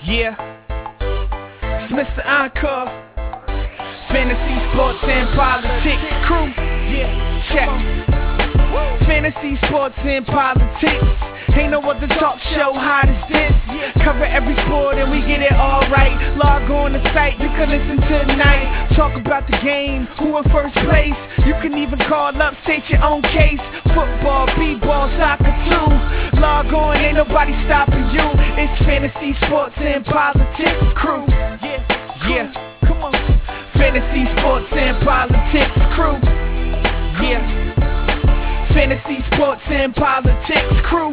Yeah, it's Mr. Encore, Fantasy Sports and Politics crew. Yeah, check. Fantasy Sports and Politics. Ain't no other talk show hot as this. Cover every sport and we get it all right. Log on the site, you can listen tonight. Talk about the game, who in first place. You can even call up, state your own case. Football, b-ball, soccer too. Log on, ain't nobody stopping you. It's Fantasy Sports and Politics crew. Yeah, come on. Fantasy Sports and Politics crew. Yeah. Fantasy Sports and Politics crew.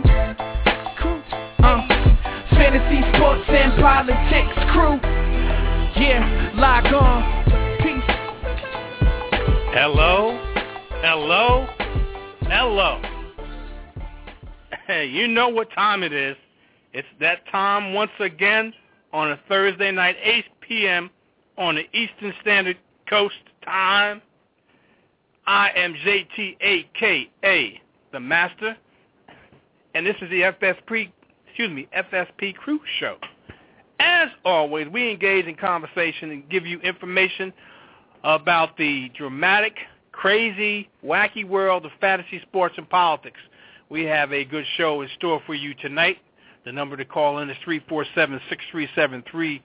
Fantasy Sports and Politics crew. Yeah, log on. Peace. Hello. Hey, you know what time it is. It's that time once again on a Thursday night, 8 p.m. on the Eastern Standard Coast time. I am JTAKA, the Master, and this is the FSP Crew Show. As always, we engage in conversation and give you information about the dramatic, crazy, wacky world of fantasy sports and politics. We have a good show in store for you tonight. The number to call in is 347-637-3220.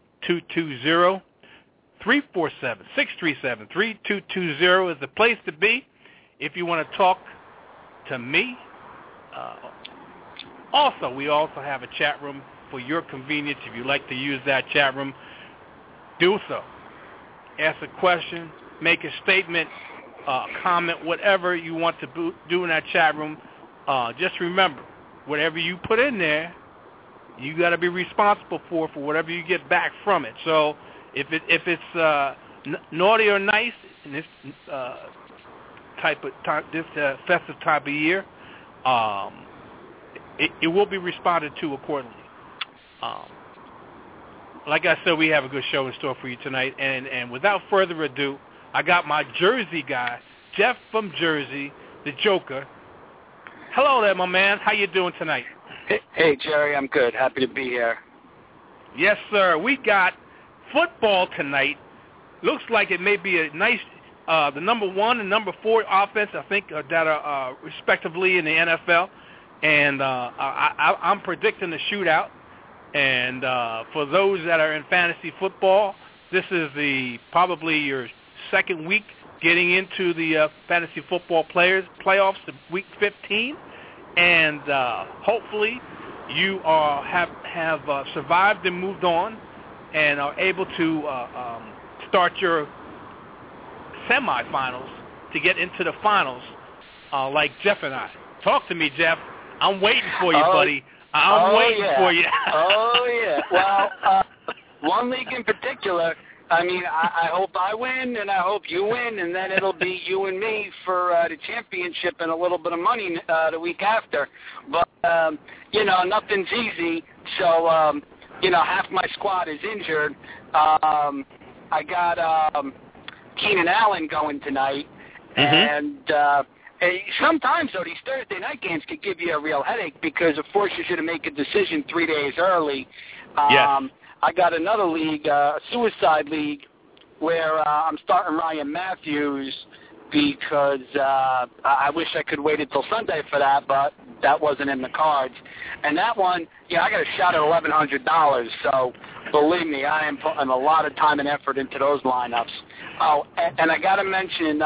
347-637-3220 is the place to be if you want to talk to me. We also have a chat room for your convenience. If you'd like to use that chat room, do so. Ask a question, make a statement, comment, whatever you want to do in that chat room. Just remember, whatever you put in there, you got to be responsible for whatever you get back from it. So if it's naughty or nice in this festive type of year, it will be responded to accordingly. Like I said, we have a good show in store for you tonight, and without further ado, I got my Jersey guy, Jeff from Jersey, the Joker. Hello there, my man. How you doing tonight? Hey, Jerry, I'm good. Happy to be here. Yes, sir. We got football tonight. Looks like it may be a nice, the number 1 and number 4 offense, I think, that are respectively in the NFL. And I'm predicting a shootout. And for those that are in fantasy football, this is probably your second week getting into the fantasy football playoffs, week 15. And hopefully you have survived and moved on and are able to start your semifinals to get into the finals like Jeff and I. Talk to me, Jeff. I'm waiting for you, buddy. I'm waiting for you. Yeah. Well, one league in particular, I mean, I hope I win, and I hope you win, and then it'll be you and me for the championship and a little bit of money the week after. But, nothing's easy. So, half my squad is injured. I got Keenan Allen going tonight, and sometimes, though, these Thursday night games could give you a real headache because it forces you to make a decision 3 days early. Yes. I got another league, a suicide league, where I'm starting Ryan Matthews because I wish I could wait until Sunday for that, but that wasn't in the cards. And that one, I got a shot at $1,100, so believe me, I am putting a lot of time and effort into those lineups. Oh, and I got to mention,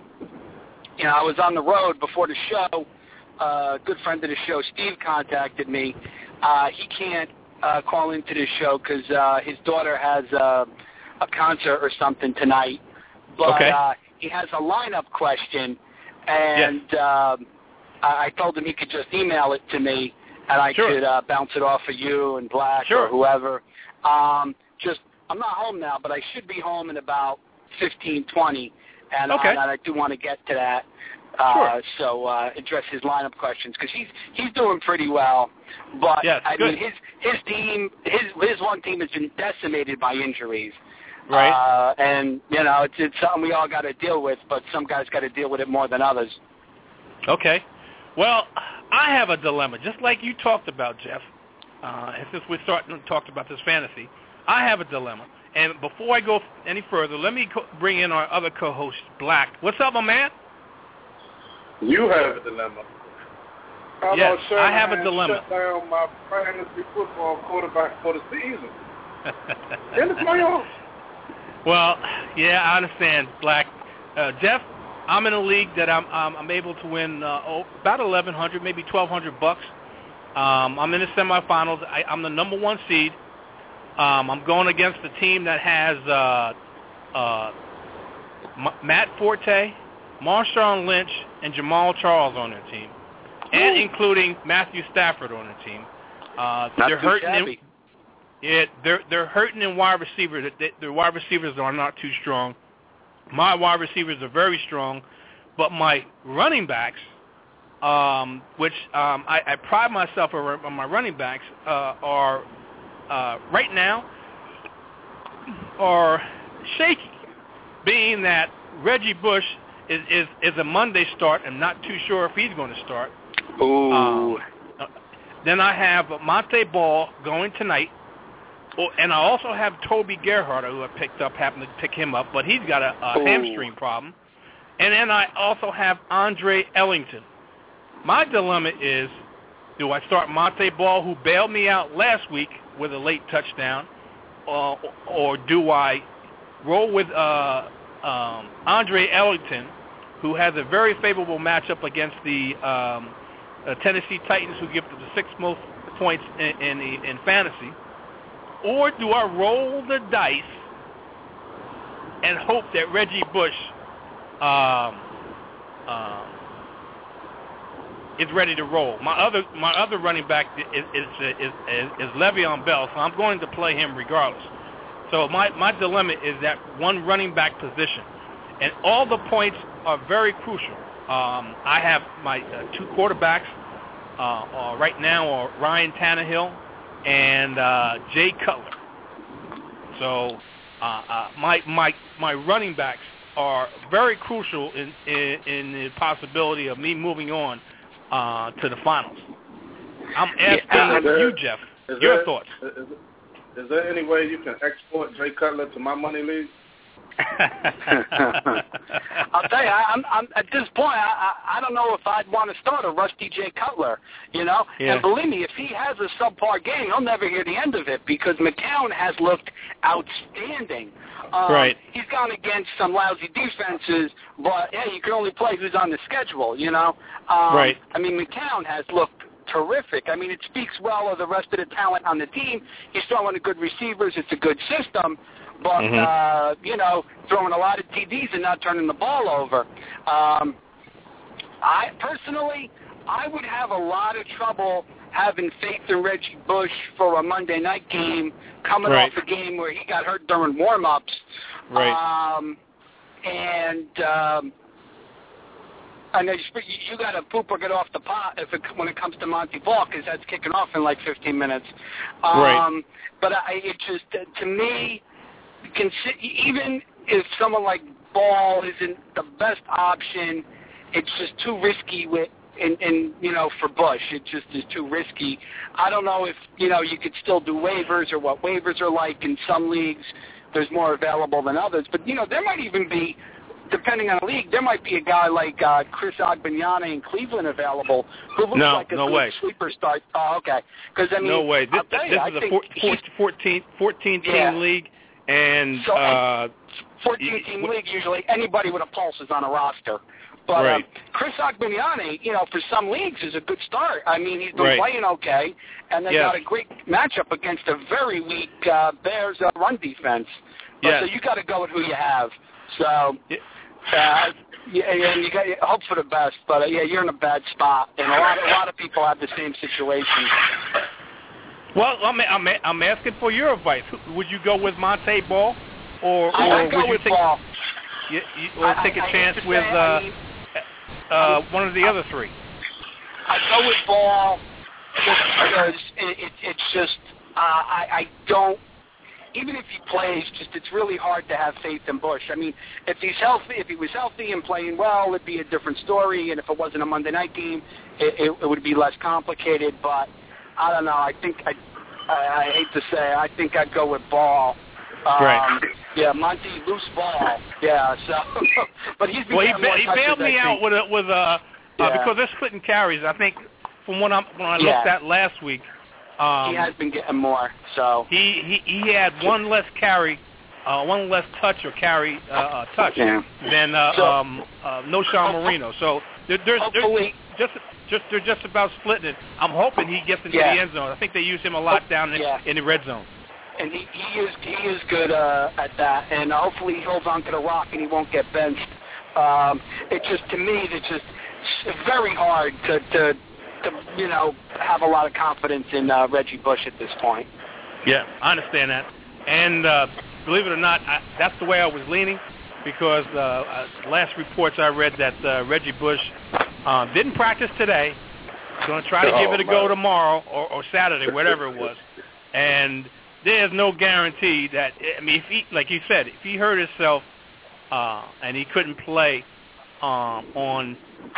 I was on the road before the show. A good friend of the show, Steve, contacted me. He can't call into the show because his daughter has a concert or something tonight. But he has a lineup question, and I told him he could just email it to me, and I could bounce it off of you and Black or whoever. I'm not home now, but I should be home in about 15-20, and I do want to get to that. So address his lineup questions because he's doing pretty well, but I mean his team, his one team has been decimated by injuries, right? And it's something we all got to deal with, but some guys got to deal with it more than others. Okay, well, I have a dilemma, just like you talked about, Jeff. since we're starting to talk about this fantasy, I have a dilemma. And before I go any further, let me bring in our other co-host, Black. What's up, my man? You have a dilemma. Yes, I have a dilemma. Shut down my fantasy football quarterback for the season. And it's my own. Well, yeah, I understand, Black. Jeff, I'm in a league that I'm able to win about $1,100, maybe $1,200. I'm in the semifinals. I'm the number 1 seed. I'm going against a team that has Matt Forte, Marshawn Lynch, and Jamal Charles on their team, and including Matthew Stafford on their team. They're hurting. They're hurting in wide receiver. Their wide receivers are not too strong. My wide receivers are very strong, but my running backs, which I pride myself on my running backs, are right now are shaky, being that Reggie Bush is a Monday start. I'm not too sure if he's going to start. Ooh. Then I have Monte Ball going tonight. And I also have Toby Gerhardt, who I happened to pick him up, but he's got a hamstring problem. And then I also have Andre Ellington. My dilemma is, do I start Monte Ball, who bailed me out last week with a late touchdown, or do I roll with Andre Ellington, who has a very favorable matchup against the Tennessee Titans, who give them the 6th most points in fantasy? Or do I roll the dice and hope that Reggie Bush is ready to roll? My other running back is Le'Veon Bell, so I'm going to play him regardless. So my dilemma is that one running back position, and all the points are very crucial. I have my 2 quarterbacks right now are Ryan Tannehill and Jay Cutler. So my running backs are very crucial in the possibility of me moving on to the finals. I'm asking you, Jeff, your thoughts. Is there any way you can export Jay Cutler to my money league? I'll tell you, I'm at this point, I don't know if I'd want to start a rusty Jay Cutler, you know? Yeah. And believe me, if he has a subpar game, he'll never hear the end of it because McCown has looked outstanding. Right. He's gone against some lousy defenses, but, yeah, you can only play who's on the schedule, you know? Right. I mean, McCown has looked terrific. I mean, it speaks well of the rest of the talent on the team. He's throwing to good receivers. It's a good system. But, you know, throwing a lot of TDs and not turning the ball over. I would have a lot of trouble having faith in Reggie Bush for a Monday night game, coming off a game where he got hurt during warm-ups. Right. I know you got to poop or get off the pot when it comes to Monty Ball because that's kicking off in like 15 minutes. Right. But it just, to me, even if someone like Ball isn't the best option, it's just too risky you know, for Bush. It just is too risky. I don't know if, you know, you could still do waivers or what waivers are like in some leagues. There's more available than others. But, you know, there might even be, depending on the league, there might be a guy like Chris Agbayani in Cleveland available who looks like a good sleeper start. Oh, okay. Because, I mean, no way. This is a 14-team league. And so 14-team league, usually anybody with a pulse is on a roster. But Chris Agbayani, you know, for some leagues is a good start. I mean, he's been playing okay, and they got a great matchup against a very weak Bears run defense. So you got to go with who you have. So, and you got to hope for the best. But yeah, you're in a bad spot, and a lot of people have the same situation. Well, I'm asking for your advice. Would you go with Monte Ball, or would you take Ball? Or take a chance with one of the other 3? I go with Ball just because it's just I don't. Even if he plays, it's really hard to have faith in Bush. I mean, if he was healthy and playing well, it'd be a different story. And if it wasn't a Monday night game, it would be less complicated. But I don't know. I think I hate to say, I think I'd go with Ball. Right. Yeah, Monty, loose ball. Yeah, so, but he's been well, getting more he touches, bailed me out with because they're splitting carries. I think from when I looked at last week, he has been getting more. So he had one less carry, one less touch or carry touch than No Sean Marino. So they're just about splitting it. I'm hoping he gets into the end zone. I think they use him a lot down in the red zone. And he is good at that, and hopefully he holds on to the rock and he won't get benched. It's just, to me, it's just very hard to have a lot of confidence in Reggie Bush at this point. Yeah, I understand that, and believe it or not, that's the way I was leaning, because last reports I read that Reggie Bush didn't practice today. He's going to try to give it a go tomorrow or Saturday, whatever it was, and there's no guarantee that, I mean, if he, like you said, if he hurt himself and he couldn't play on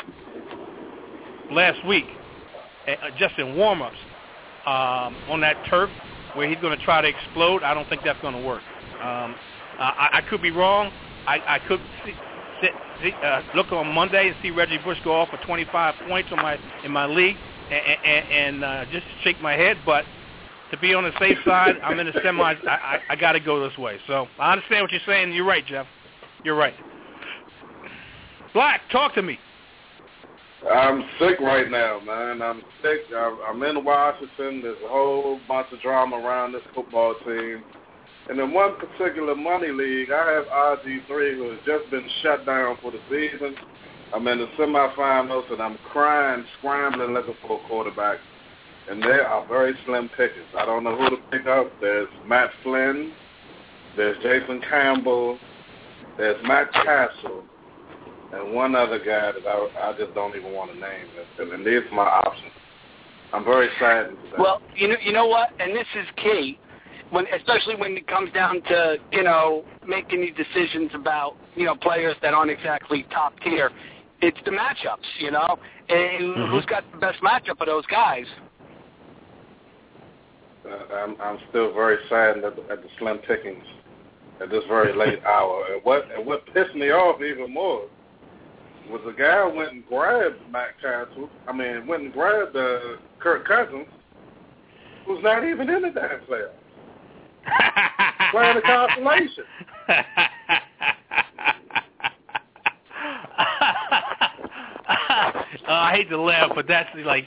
last week, just in warm-ups, on that turf where he's going to try to explode, I don't think that's going to work. I could be wrong. I could look on Monday and see Reggie Bush go off for 25 points in my league and just shake my head, but to be on the safe side, I'm in the semis. I got to go this way. So I understand what you're saying. You're right, Jeff. You're right. Black, talk to me. I'm sick right now, man. I'm sick. I'm in Washington. There's a whole bunch of drama around this football team. And in one particular money league, I have RG3, who has just been shut down for the season. I'm in the semifinals, and I'm crying, scrambling, looking for a quarterback. And there are very slim pickings. I don't know who to pick up. There's Matt Flynn. There's Jason Campbell. There's Matt Castle. And one other guy that I just don't even want to name. And these are my options. I'm very saddened. Well, you know what? And this is key, especially when it comes down to, making these decisions about, players that aren't exactly top tier. It's the matchups, and who's got the best matchup of those guys. I'm still very saddened at the slim pickings at this very late hour. And what pissed me off even more was the guy went and grabbed Matt Castle. Went and grabbed Kirk Cousins, who's not even in the damn playoffs. Playing the consolation. I hate to laugh, but that's like,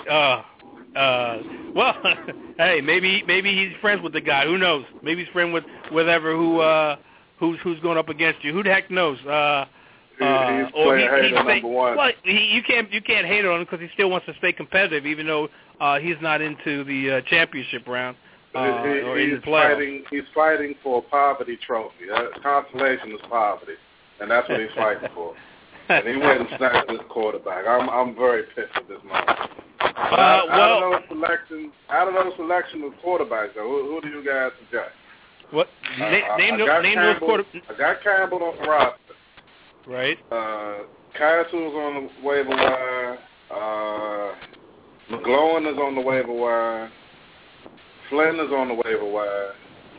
well, hey, maybe he's friends with the guy. Who knows? Maybe he's friends with whoever who's going up against you. Who the heck knows? He's playing hater number one. Well, you can't hate on him because he still wants to stay competitive, even though he's not into the championship round or in the playoffs. He's fighting for a poverty trophy. Consolation is poverty, and that's what he's fighting for. And he went and snatched his quarterback. I'm very pissed at this moment. Out of those selection of quarterbacks, though, who do you guys suggest? What? Name those quarterbacks. I got Campbell on the roster. Right. Castle's on the waiver wire. McGloin is on the waiver wire. Flynn is on the waiver wire.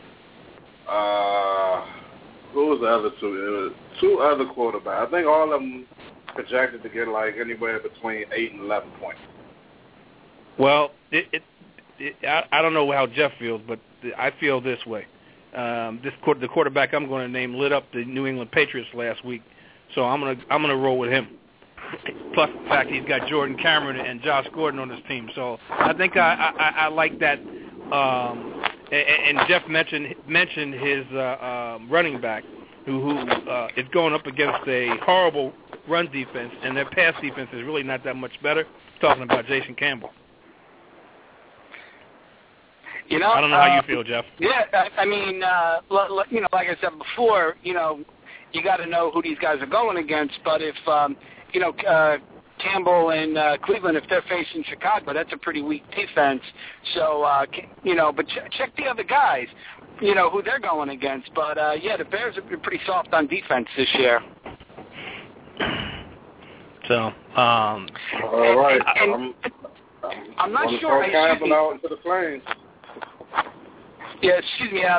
Who was the other two? Two other quarterbacks. I think all of them projected to get like anywhere between 8 and 11 points. Well, I don't know how Jeff feels, but I feel this way. The quarterback I'm going to name lit up the New England Patriots last week, so I'm gonna roll with him. Plus the fact he's got Jordan Cameron and Josh Gordon on his team, so I think I like that. And Jeff mentioned his running back, who is going up against a horrible run defense, and their pass defense is really not that much better. Talking about Jason Campbell. I don't know how you feel, Jeff. Yeah, like I said before, you got to know who these guys are going against. But if Campbell and Cleveland, if they're facing Chicago, that's a pretty weak defense. So, but check the other guys, who they're going against. But, the Bears have been pretty soft on defense this year. So, all right. I'm not sure. Campbell out into the flames. Yeah, excuse me.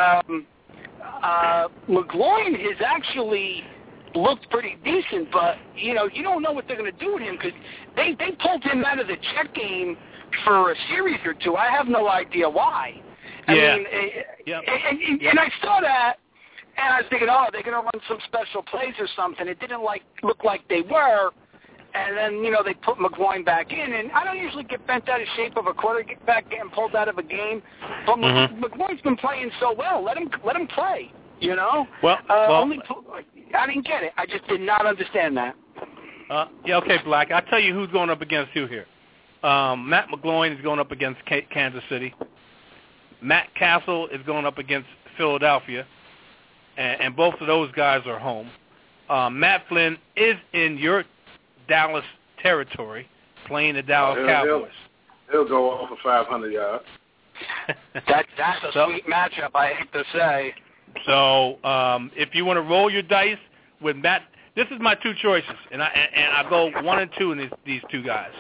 McGloin has actually looked pretty decent, but, you don't know what they're going to do with him because they pulled him out of the check game for a series or two. I have no idea why. I mean, and I saw that, and I was thinking, they're going to run some special plays or something. It didn't look like they were. And then, they put McGloin back in. And I don't usually get bent out of shape of a quarterback getting pulled out of a game. But McGloin's been playing so well. Let him play, Well, I didn't get it. I just did not understand that. Okay, Black. I'll tell you who's going up against you here. Matt McGloin is going up against Kansas City. Matt Castle is going up against Philadelphia. And both of those guys are home. Matt Flynn is in your Dallas territory, playing the Dallas Cowboys. He'll go off for 500 yards. That's a sweet matchup, I hate to say. So if you want to roll your dice with Matt, this is my two choices, and I go 1 and 2 in these two guys.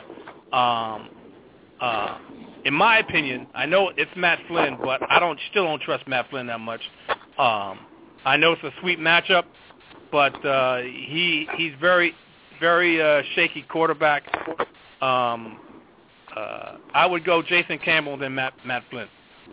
In my opinion, I know it's Matt Flynn, but I still don't trust Matt Flynn that much. I know it's a sweet matchup, but he's very, very shaky quarterback. I would go Jason Campbell than Matt Flynn.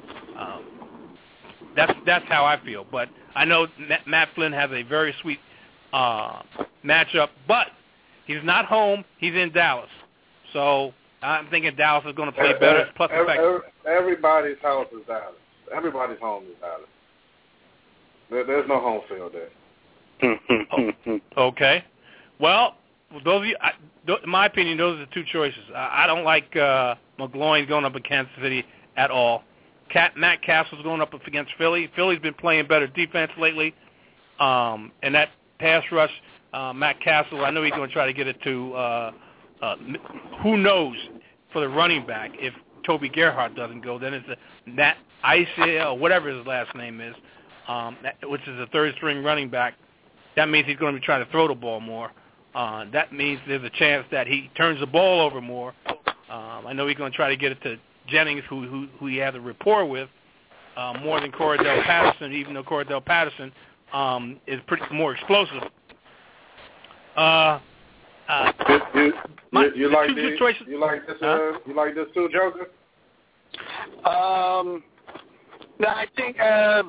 That's how I feel. But I know Matt Flynn has a very sweet matchup, but he's not home. He's in Dallas. So I'm thinking Dallas is going to play better. Plus the fact everybody's house is Dallas. Everybody's home is Dallas. There's no home field there. Okay. Well, those of you, in my opinion, those are the two choices. I don't like McGloin going up against Kansas City at all. Matt Castle's going up against Philly. Philly's been playing better defense lately. And that pass rush, Matt Castle, I know he's going to try to get it to who knows for the running back. If Toby Gerhart doesn't go, then it's Nat Isaiah or whatever his last name is, which is a third-string running back. That means he's going to be trying to throw the ball more. That means there's a chance that he turns the ball over more. I know he's going to try to get it to Jennings, who he has a rapport with, more than Cordell Patterson, even though Cordell Patterson is pretty more explosive. You like this too, Joker? No, I think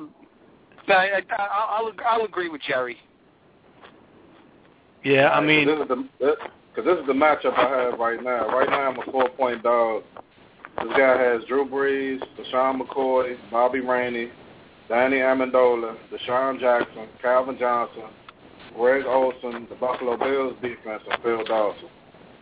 I'll agree with Jerry. Yeah, I mean, because this is the matchup I have right now. Right now, I'm a 4-point dog. This guy has Drew Brees, LaShawn McCoy, Bobby Rainey, Danny Amendola, Deshaun Jackson, Calvin Johnson, Greg Olsen, the Buffalo Bills defense, and Phil Dawson.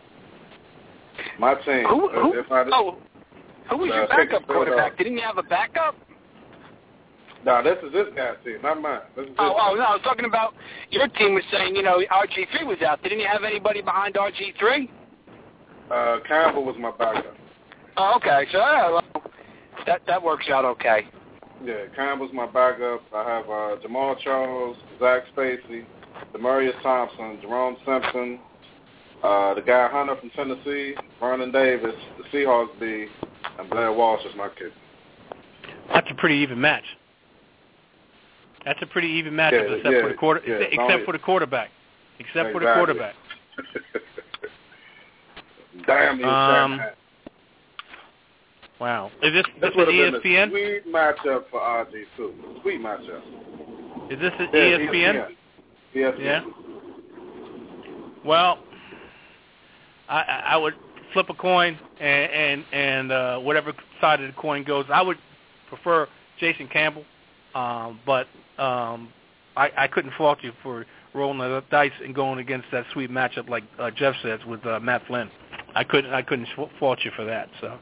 My team. Who was your backup quarterback? Didn't you have a backup? No, this is this guy's team, not mine. No, I was talking about your team was saying, RG3 was out. Didn't you have anybody behind RG3? Campbell was my backup. Oh, okay. So that works out okay. Yeah, Campbell's my backup. I have Jamal Charles, Zach Stacy, Demarius Thompson, Jerome Simpson, the guy Hunter from Tennessee, Vernon Davis, the Seahawks D, and Blair Walsh is my kicker. That's a pretty even match. That's a pretty even matchup, except for the quarterback. Except for the quarterback. Damn you, wow. Is this would an have ESPN? been a sweet matchup for RG2. Sweet matchup. Is this an ESPN? Yes. Yeah. Well, I would flip a coin and whatever side of the coin goes. I would prefer Jason Campbell, but I couldn't fault you for rolling the dice and going against that sweet matchup like Jeff says with Matt Flynn. I couldn't fault you for that. So,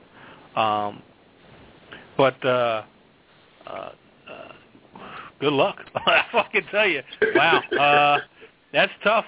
good luck. That's all I can tell you. Wow, that's tough.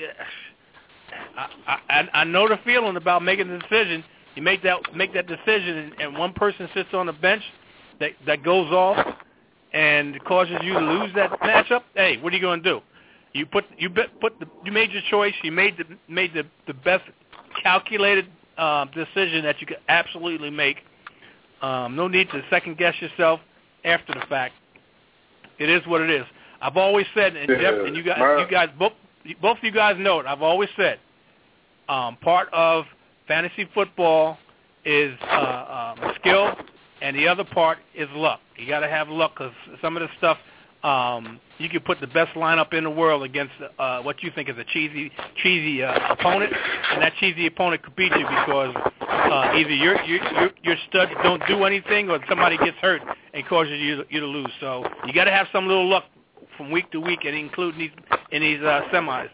I know the feeling about making the decision. You make that decision, and one person sits on the bench that goes off and causes you to lose that matchup. Hey, what are you going to do? You made your choice. You made the best calculated decision that you could absolutely make. No need to second guess yourself. after the fact. It is what it is. I've always said, and Jeff, and you guys, both of you guys know it. I've always said, part of fantasy football is skill, and the other part is luck. You got to have luck because some of the stuff you can put the best lineup in the world against what you think is a cheesy opponent, and that cheesy opponent could beat you because either your studs don't do anything or somebody gets hurt and causes you to lose. So you got to have some little luck from week to week, and including in these semis.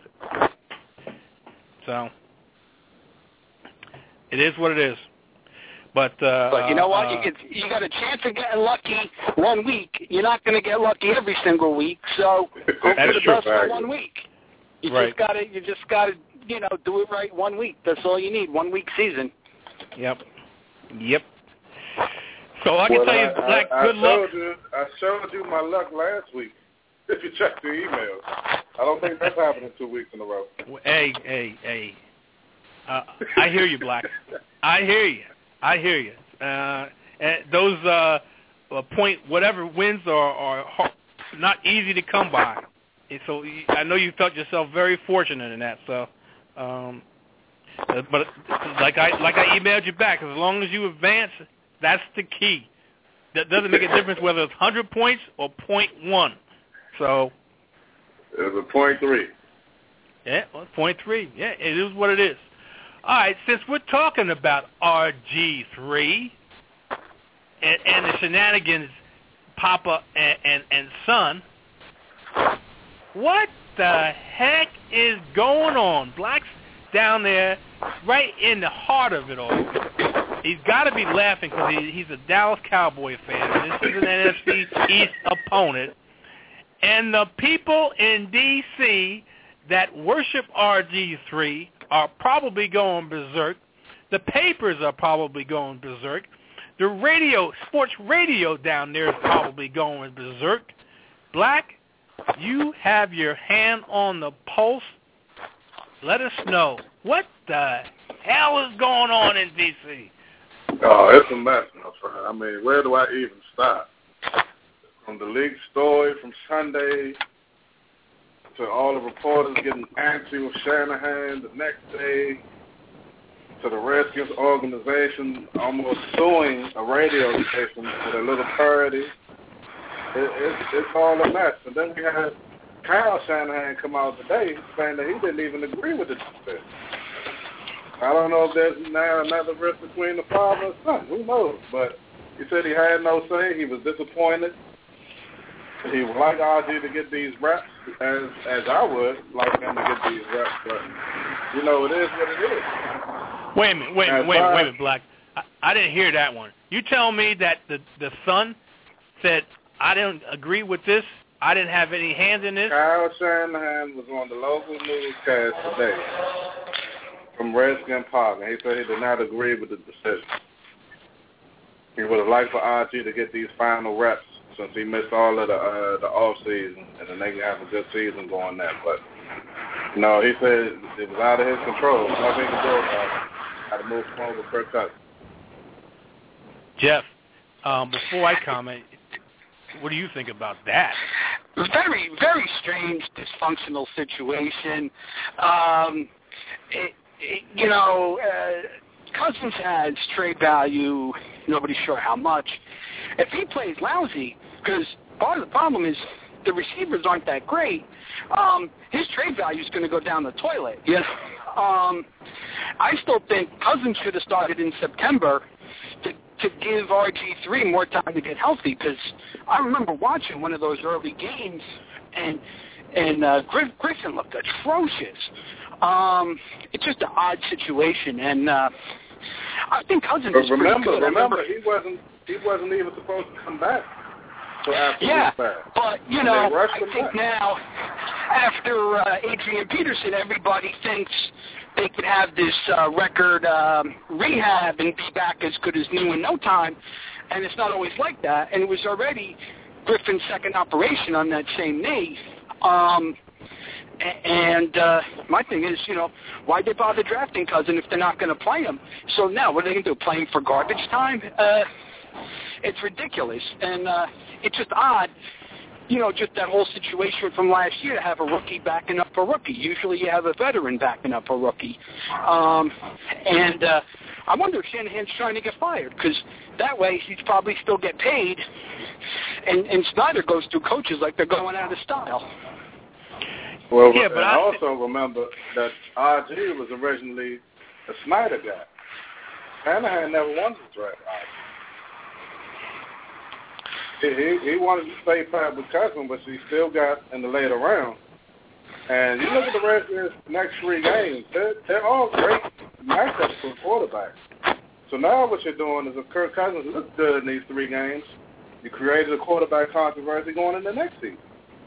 So it is what it is. But you know what? You got a chance of getting lucky 1 week. You're not going to get lucky every single week. So hope for the best for 1 week. You just got to do it right 1 week. That's all you need. 1 week season. Yep. So I can tell you, Black, good luck. I showed you my luck last week. If you check your emails, I don't think that's happening 2 weeks in a row. Hey. I hear you, Black. I hear you. And those point whatever wins are not easy to come by. And so I know you felt yourself very fortunate in that. So, but like I emailed you back, as long as you advance, that's the key. That doesn't make a difference whether it's 100 points or 0.1. So it was a 0.3. Yeah, well, 0.3. Yeah, it is what it is. All right, since we're talking about RG3 and the shenanigans, Papa and Son, what the heck is going on? Black's down there right in the heart of it all. He's got to be laughing because he's a Dallas Cowboy fan. This is an NFC East opponent. And the people in D.C. that worship RG3 are probably going berserk. The papers are probably going berserk. The sports radio down there is probably going berserk. Black, you have your hand on the pulse. Let us know. What the hell is going on in D.C.? Oh, it's a mess, my friend. I mean, where do I even start? From the league story from Sunday to all the reporters getting antsy with Shanahan the next day, to the Redskins organization almost suing a radio station for a little parody. It's all a mess. And then we had Kyle Shanahan come out today saying that he didn't even agree with the decision. I don't know if there's now another rift between the father and son. Who knows? But he said he had no say. He was disappointed. He would like RG to get these reps, as I would like him to get these reps. But, it is what it is. Wait a minute, Black. I didn't hear that one. You tell me that the son said, I didn't agree with this. I didn't have any hands in this. Kyle Shanahan was on the local newscast today from Redskin Park, and he said he did not agree with the decision. He would have liked for RG to get these final reps since he missed all of the off season, and then they can have a good season going there. But no, he said it was out of his control. Nothing he could do about it. Had to move forward with Kirk Cousins. Jeff, before I comment, what do you think about that? Very, very strange, dysfunctional situation. Cousins has trade value. Nobody's sure how much. If he plays lousy, because part of the problem is the receivers aren't that great, his trade value is going to go down the toilet. Yes. I still think Cousins should have started in September to give RG3 more time to get healthy, because I remember watching one of those early games, and Griffin looked atrocious. It's just an odd situation, and I think Cousins is pretty good. Remember, he wasn't even supposed to come back. Yeah, but I think now after Adrian Peterson, everybody thinks they could have this record rehab and be back as good as new in no time, and it's not always like that. And it was already Griffin's second operation on that same knee. And my thing is, why'd they bother drafting Cousin if they're not going to play him? So now, what are they going to do, play him for garbage time? It's ridiculous, and it's just odd. Just that whole situation from last year to have a rookie backing up a rookie. Usually you have a veteran backing up a rookie. And I wonder if Shanahan's trying to get fired, because that way he'd probably still get paid, and Snyder goes through coaches like they're going out of style. Well, yeah, but I also remember that RG was originally a Snyder guy. Shanahan never wanted to draft RG. He wanted to stay pat with Cousins, but he still got in the later round. And you look at the rest of his next 3 games, they're all great matchups for quarterbacks. So now what you're doing is if Kirk Cousins looks good in these 3 games, you created a quarterback controversy going into the next season.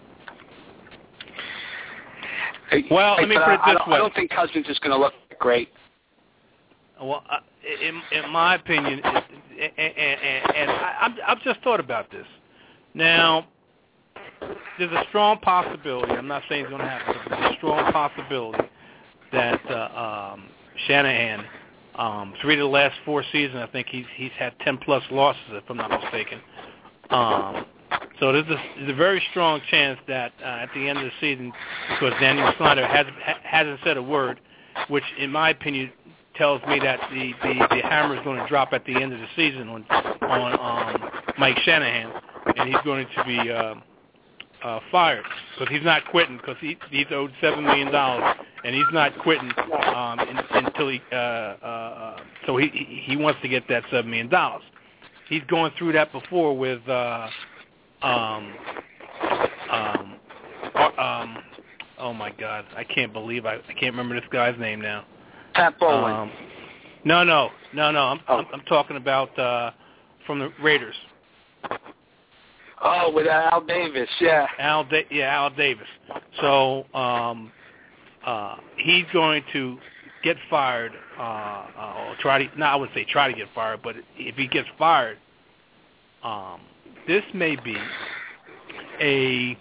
Well, let me put it this way. I don't think Cousins is going to look great. Well, in my opinion, and I've just thought about this. Now, there's a strong possibility. I'm not saying it's going to happen, but there's a strong possibility that Shanahan, 3 of the last 4 seasons, I think he's had 10-plus losses, if I'm not mistaken. So there's a very strong chance that at the end of the season, because Daniel Snyder hasn't said a word, which in my opinion tells me that the hammer is going to drop at the end of the season on Mike Shanahan, and he's going to be fired, because he's not quitting, because he's owed $7 million, and he's not quitting until so he wants to get that $7 million. He's going through that before with oh my God, I can't believe I can't remember this guy's name now. Pat Bowlen. No. I'm talking about from the Raiders. Oh, with Al Davis, yeah. Al Davis. So he's going to get fired, or try to. No, I wouldn't say try to get fired, but if he gets fired, this may be a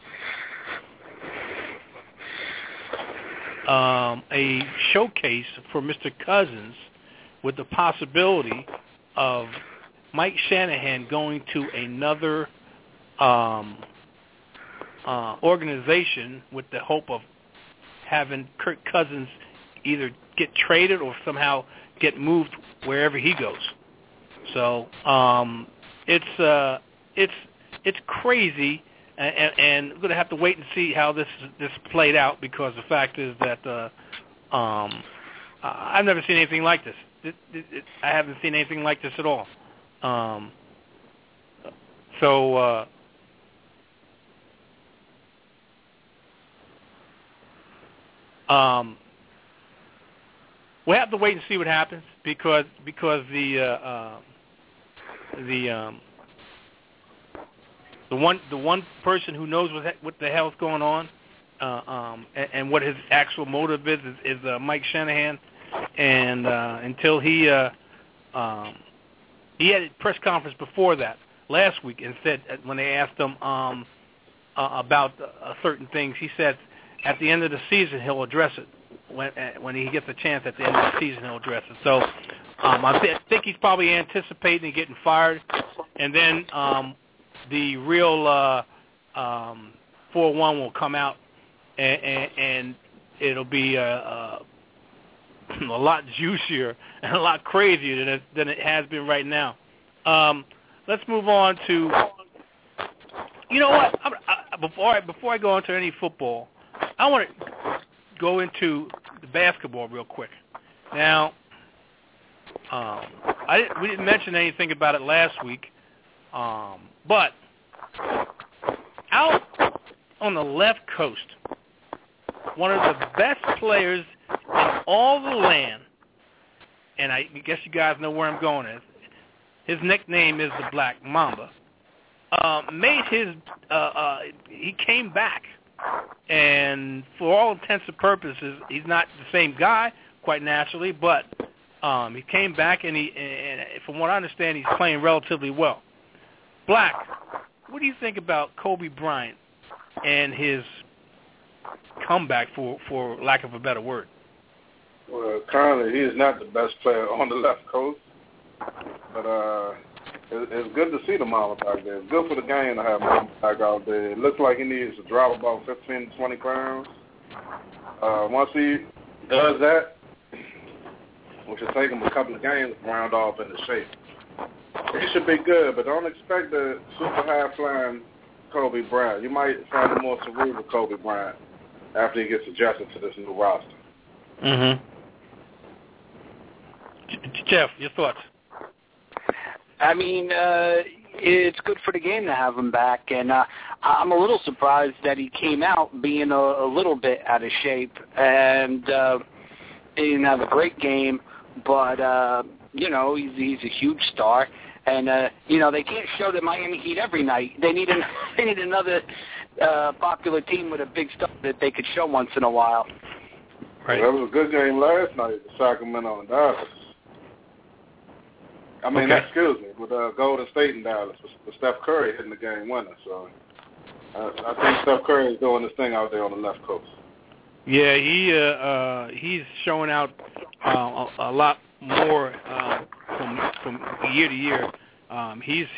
showcase for Mr. Cousins, with the possibility of Mike Shanahan going to another organization with the hope of having Kirk Cousins either get traded or somehow get moved wherever he goes. So it's crazy, and we're going to have to wait and see how this played out, because the fact is that I've never seen anything like this. I haven't seen anything like this at all. We'll have to wait and see what happens, because the one person who knows what the hell's going on, and what his actual motive is Mike Shanahan, and until he had a press conference before that last week, and said, when they asked him about certain things, he said at the end of the season he'll address it. When he gets a chance at the end of the season, he'll address it. So I think he's probably anticipating getting fired, and then the real 4-1 will come out, and it'll be a lot juicier and a lot crazier than it has been right now. Let's move on to, you know what? Before I go into any football, I want to go into the basketball real quick. Now, we didn't mention anything about it last week, but out on the left coast, one of the best players in all the land, and I guess you guys know where I'm going at. His nickname is the Black Mamba. He came back, and for all intents and purposes, he's not the same guy, quite naturally, but he came back, and from what I understand, he's playing relatively well. Black, what do you think about Kobe Bryant and his comeback, for lack of a better word? Well, currently he is not the best player on the left coast, but it's good to see the mama back there. It's good for the game to have mama back out there. It looks like he needs to drop about 15 to 20 pounds. Once he does that, which will take him a couple of games to round off into shape, he should be good. But don't expect the super high-flying Kobe Bryant. You might find a more cerebral Kobe Bryant after he gets adjusted to this new roster. Mm-hmm. Jeff, your thoughts? I mean, it's good for the game to have him back, and I'm a little surprised that he came out being a little bit out of shape, and he didn't have a great game, but, he's a huge star, and, they can't show the Miami Heat every night. They need another popular team with a big star that they could show once in a while. Right. Well, that was a good game last night, Sacramento and Dallas. I mean, excuse me, with Golden State and Dallas, with Steph Curry hitting the game winner. So I think Steph Curry is doing this thing out there on the left coast. Yeah, he's showing out a lot more from year to year. He's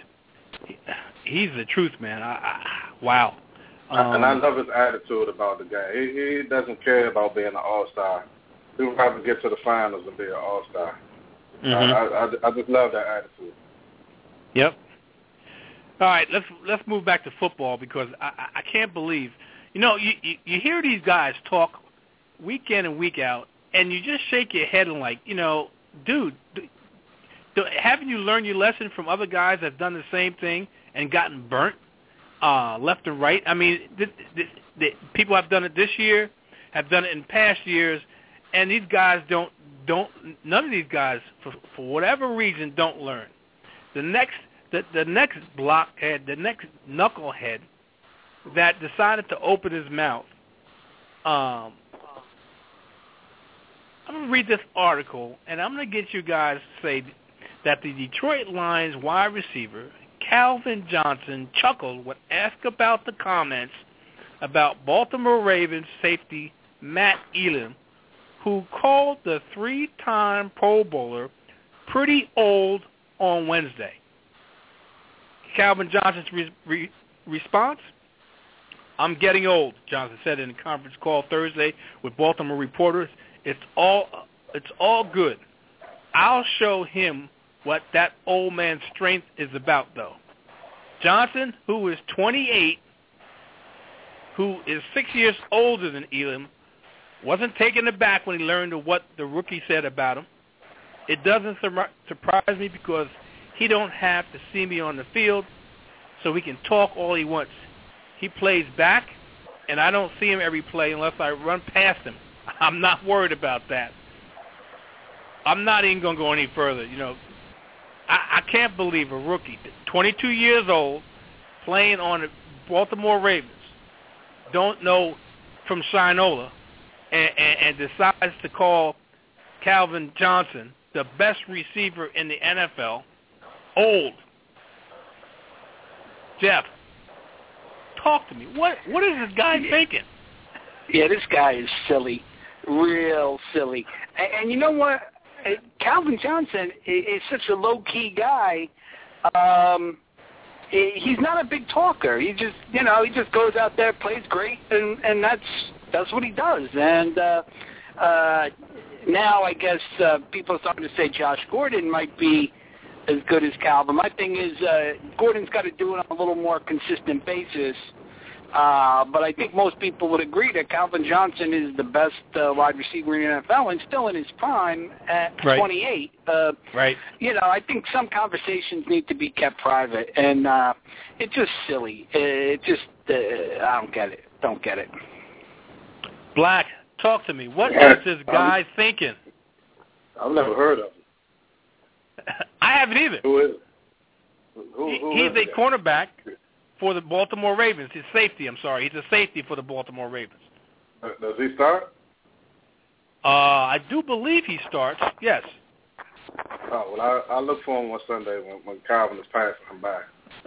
the truth, man. Wow. And I love his attitude about the game. He doesn't care about being an all-star. He would rather get to the finals and be an all-star. Mm-hmm. I just love that attitude. Yep. All right, let's move back to football because I can't believe, you hear these guys talk week in and week out, and you just shake your head and like, dude, haven't you learned your lesson from other guys that have done the same thing and gotten burnt left and right? I mean, the people have done it this year, have done it in past years, and these guys none of these guys, for whatever reason, don't learn. The next blockhead, the next knucklehead that decided to open his mouth, I'm going to read this article, and I'm going to get you guys to say that the Detroit Lions wide receiver, Calvin Johnson, chuckled when asked about the comments about Baltimore Ravens safety Matt Elam, who called the 3-time Pro Bowler pretty old on Wednesday. Calvin Johnson's response? I'm getting old, Johnson said in a conference call Thursday with Baltimore reporters. It's all good. I'll show him what that old man's strength is about, though. Johnson, who is 28, who is 6 years older than Elam, wasn't taken aback when he learned of what the rookie said about him. It doesn't surprise me because he don't have to see me on the field, so he can talk all he wants. He plays back, and I don't see him every play unless I run past him. I'm not worried about that. I'm not even going to go any further. I can't believe a rookie, 22 years old, playing on the Baltimore Ravens, don't know from Shinola, and decides to call Calvin Johnson, the best receiver in the NFL, old. Jeff, talk to me. What is this guy thinking? Yeah, this guy is silly, real silly. And you know what? Calvin Johnson is such a low-key guy. He's not a big talker. He just goes out there, plays great, and that's what he does. And now I guess people are starting to say Josh Gordon might be as good as Calvin. My thing is Gordon's got to do it on a little more consistent basis. But I think most people would agree that Calvin Johnson is the best wide receiver in the NFL and still in his prime at 28. Right. I think some conversations need to be kept private, and it's just silly. I don't get it. Black, talk to me. What is this guy thinking? I've never heard of him. I haven't either. Who is He's a cornerback for the Baltimore Ravens. He's a safety for the Baltimore Ravens. Does he start? I do believe he starts, yes. Oh, well, I'll look for him on Sunday when Calvin is passing him by.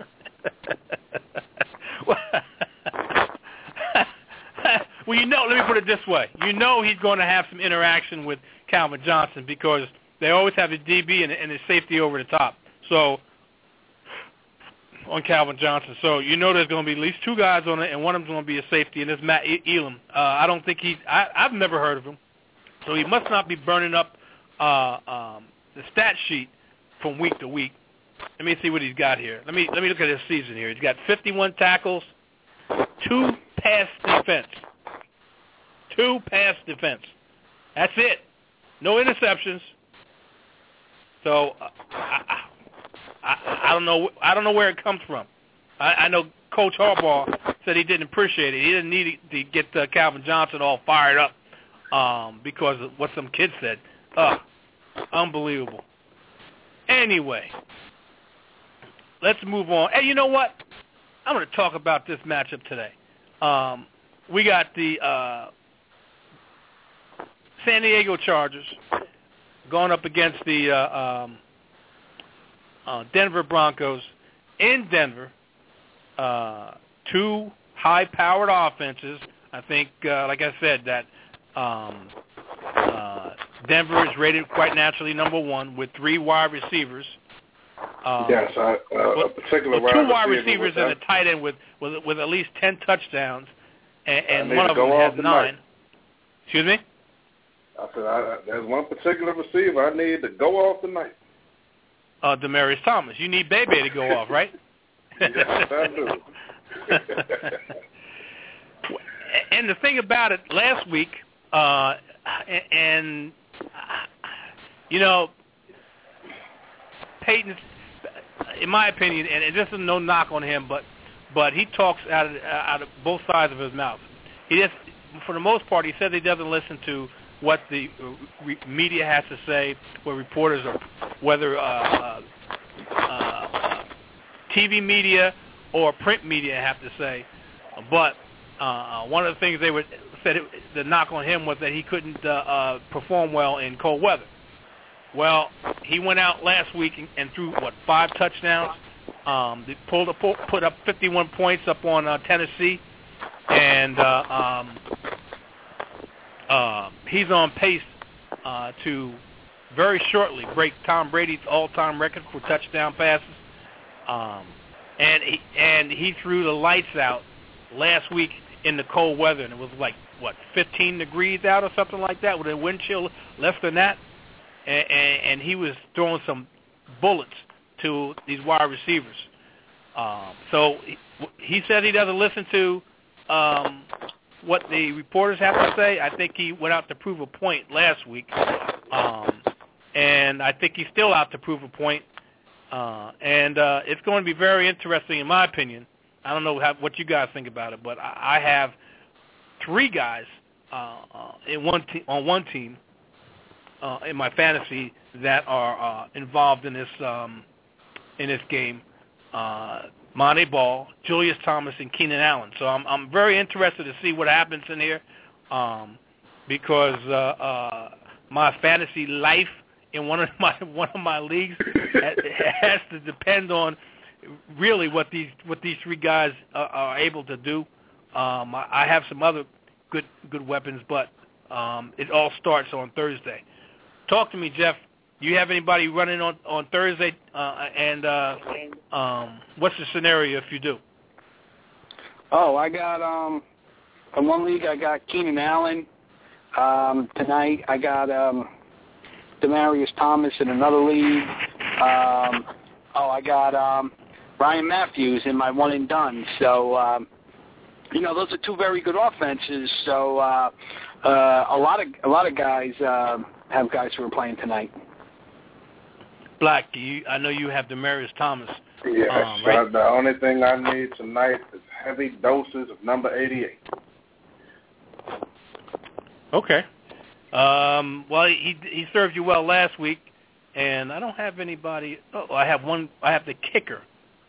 Well, let me put it this way. He's going to have some interaction with Calvin Johnson because they always have a DB and a safety over the top. So on Calvin Johnson. So you know there's going to be at least two guys on it, and one of them's going to be a safety, and it's Matt Elam. I don't think I've never heard of him, so he must not be burning up the stat sheet from week to week. Let me see what he's got here. Let me look at his season here. He's got 51 tackles, 2 pass defense. 2 pass defense. That's it. No interceptions. So I don't know. I don't know where it comes from. I know Coach Harbaugh said he didn't appreciate it. He didn't need to get Calvin Johnson all fired up because of what some kid said. Unbelievable. Anyway, let's move on. Hey, you know what? I'm going to talk about this matchup today. We got the San Diego Chargers going up against the Denver Broncos in Denver. 2 high-powered offenses. I think, like I said, that Denver is rated quite naturally number 1 with 3 wide receivers. Yes, a particular well, 2 wide receivers and a tight end with at least 10 touchdowns, and one of them has 9. Excuse me? I said, there's one particular receiver I need to go off tonight. Demaryius Thomas. You need Bebe to go off, right? Yes, I do. And the thing about it, last week, and you know, Peyton, in my opinion, and this is no knock on him, but he talks out of both sides of his mouth. He just, for the most part, he says he doesn't listen to what the media has to say, what reporters are, whether TV media or print media have to say. But one of the things they said the knock on him was that he couldn't perform well in cold weather. Well, he went out last week and threw 5 touchdowns. They put up 51 points up on Tennessee, and he's on pace to very shortly break Tom Brady's all-time record for touchdown passes. And he threw the lights out last week in the cold weather, and it was 15 degrees out or something like that, with a wind chill less than that. And he was throwing some bullets to these wide receivers. So he said he doesn't listen to what the reporters have to say. I think he went out to prove a point last week, and I think he's still out to prove a point. And it's going to be very interesting, in my opinion. I don't know what you guys think about it, but I have 3 guys on one team in my fantasy that are involved in this game. Monte Ball, Julius Thomas, and Keenan Allen. So I'm very interested to see what happens in here, because my fantasy life in one of my leagues has to depend on really what these 3 guys are able to do. I have some other good weapons, but it all starts on Thursday. Talk to me, Jeff. Do you have anybody running on Thursday? And what's the scenario if you do? Oh, I got in one league I got Keenan Allen. Tonight I got Demaryius Thomas in another league. I got Ryan Matthews in my one and done. So those are 2 very good offenses. So a lot of guys have guys who are playing tonight. Black, I know you have Demaryius Thomas. Yes, right? The only thing I need tonight is heavy doses of number 88. Okay. Well, he served you well last week, and I don't have anybody. Oh, I have one. I have the kicker,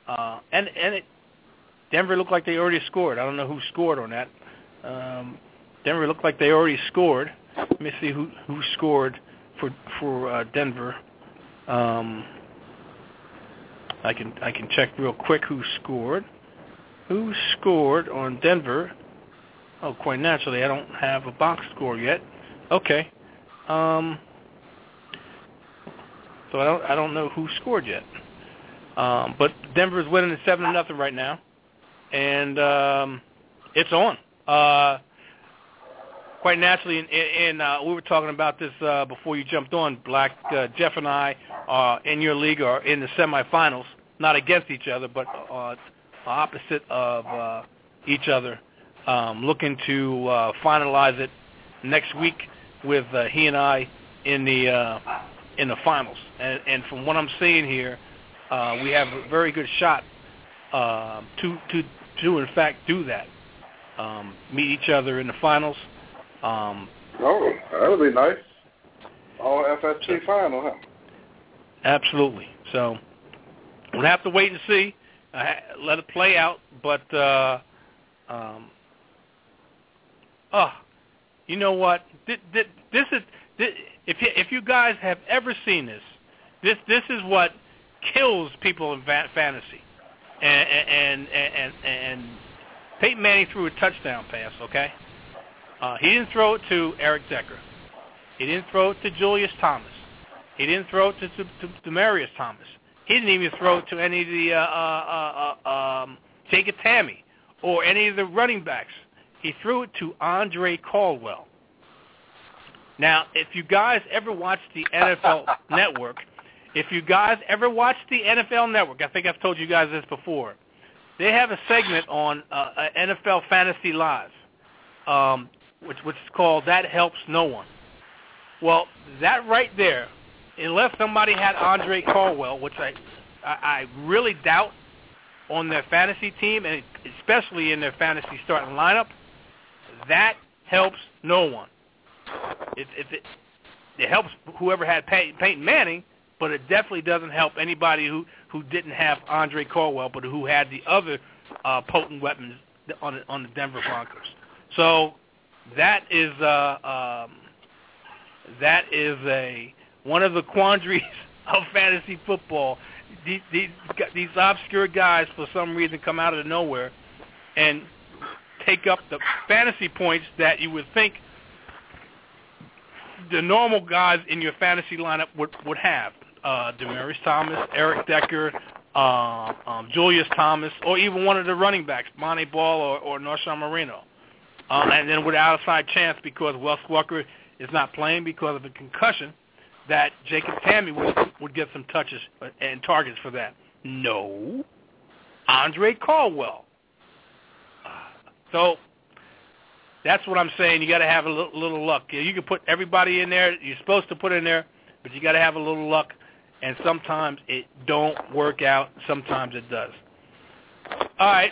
Denver looked like they already scored. I don't know who scored on that. Denver looked like they already scored. Let me see who scored for Denver. I can check real quick who scored. Who scored on Denver? Oh, quite naturally, I don't have a box score yet. Okay. So I don't know who scored yet. But Denver's winning at 7-0 right now, and it's on. Quite naturally, and we were talking about this before you jumped on, Black. Jeff and I in your league are in the semifinals, not against each other, but opposite of each other, looking to finalize it next week with he and I in the finals. And from what I'm seeing here, we have a very good shot to in fact do that. Meet each other in the finals. Oh, that would be nice. All FST final, huh? Absolutely. So we'll have to wait and see. Let it play out. But you know what? This is if you guys have ever seen this is what kills people in fantasy. And Peyton Manning threw a touchdown pass. Okay. He didn't throw it to Eric Decker. He didn't throw it to Julius Thomas. He didn't throw it to Demaryius Thomas. He didn't even throw it to any of the Jacob Tammy or any of the running backs. He threw it to Andre Caldwell. Now, if you guys ever watch the NFL Network, I think I've told you guys this before, they have a segment on NFL Fantasy Live, which is called That Helps No One. Well, that right there, unless somebody had Andre Caldwell, which I really doubt on their fantasy team, and especially in their fantasy starting lineup, that helps no one. It helps whoever had Peyton Manning, but it definitely doesn't help anybody who didn't have Andre Caldwell, but who had the other potent weapons on the Denver Broncos. So that is one of the quandaries of fantasy football. These obscure guys, for some reason, come out of nowhere and take up the fantasy points that you would think the normal guys in your fantasy lineup would have. Demaryius Thomas, Eric Decker, Julius Thomas, or even one of the running backs, Monty Ball or Noshawn Marino. And then with outside chance, because Wes Welker is not playing because of a concussion, that Jacob Tammy would get some touches and targets for that. No. Andre Caldwell. So that's what I'm saying. You got to have a little luck. You can put everybody in there you're supposed to put in there, but you got to have a little luck. And sometimes it don't work out. Sometimes it does. All right.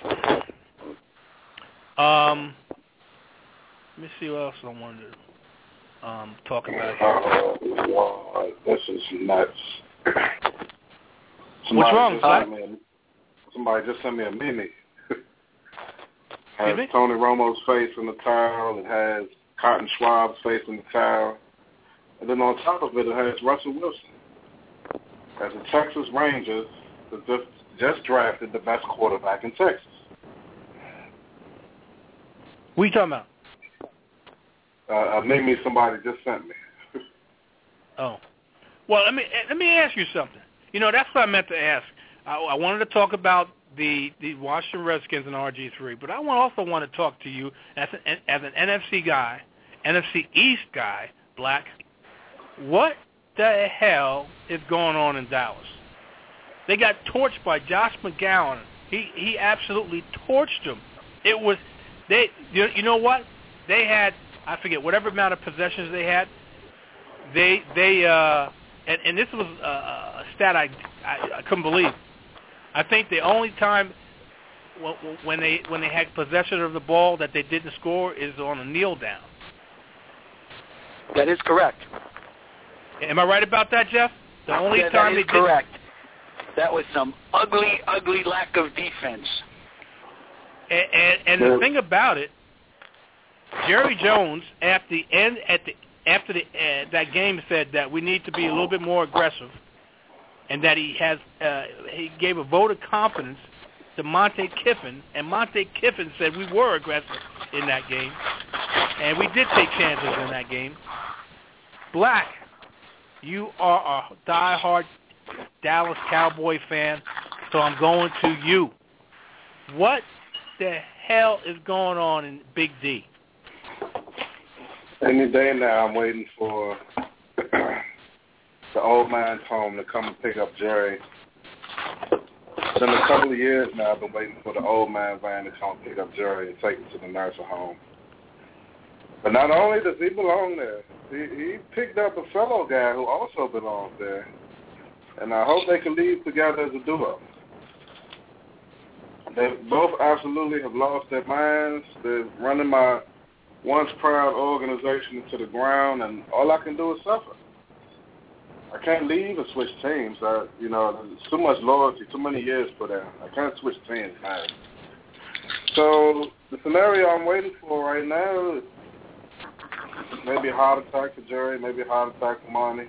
Let me see what else I wanted to talk about here. Oh, this is nuts. What's wrong, Black? Somebody just sent me a meme. Has Tony Romo's face in the towel. It has Cotton Schwab's face in the towel. And then on top of it, it has Russell Wilson. As the Texas Rangers just drafted the best quarterback in Texas. What are you talking about? A meme somebody just sent me. Oh. Well, let me ask you something. You know, that's what I meant to ask. I wanted to talk about the Washington Redskins and RG3, but I also want to talk to you as an NFC guy, NFC East guy, Black. What the hell is going on in Dallas? They got torched by Josh McGowan. He absolutely torched them. It was you know what? They had, I forget, whatever amount of possessions they had. And this was a stat I couldn't believe. I think the only time when they had possession of the ball that they didn't score is on a kneel down. That is correct. Am I right about that, Jeff? The only time that they is correct. That was some ugly lack of defense. And the thing about it, Jerry Jones after that game said that we need to be a little bit more aggressive, and that he gave a vote of confidence to Monte Kiffin, and Monte Kiffin said we were aggressive in that game, and we did take chances in that game. Black, you are a diehard Dallas Cowboy fan. So I'm going to you. What the hell is going on in Big D? Any day now, I'm waiting for the old man's home to come and pick up Jerry. It's been a couple of years now I've been waiting for the old man van to come and pick up Jerry and take him to the nursing home. But not only does he belong there, he picked up a fellow guy who also belongs there. And I hope they can leave together as a duo. They both absolutely have lost their minds. They're running my once proud organization to the ground, and all I can do is suffer. I can't leave and switch teams. There's too much loyalty, too many years put in. I can't switch teams, man. So the scenario I'm waiting for right now is maybe a heart attack for Jerry, maybe a heart attack for Monty.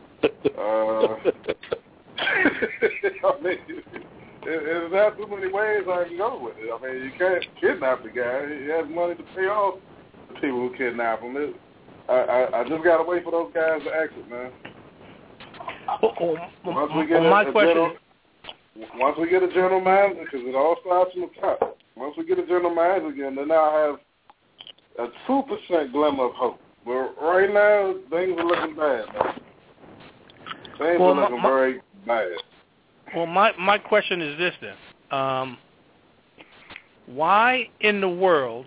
I mean, there's not too many ways I can go with it. I mean, you can't kidnap the guy. He has money to pay off the people who kidnap him. I just got to wait for those guys to exit, man. Once we get a general manager, because it all starts from the top. Once we get a general manager again, then I'll have a 2% glimmer of hope. But right now, things are looking bad, man. Things are looking very bad. Well, my question is this then: why in the world?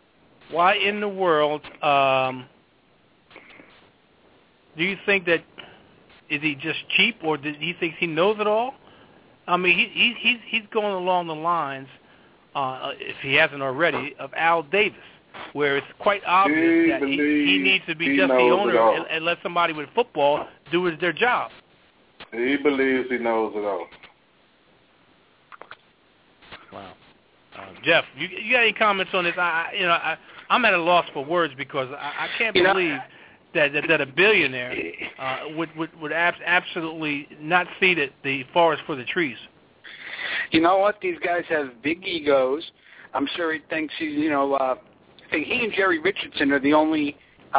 Do you think that? Is he just cheap, or does he think he knows it all? I mean, he's going along the lines, if he hasn't already, of Al Davis, where it's quite obvious that he needs to be just the owner and let somebody with football do their job. He believes he knows it all. Wow, Jeff, you got any comments on this? I'm at a loss for words because I can't believe that a billionaire would absolutely not see the forest for the trees. You know what? These guys have big egos. I'm sure he thinks he and Jerry Richardson are the only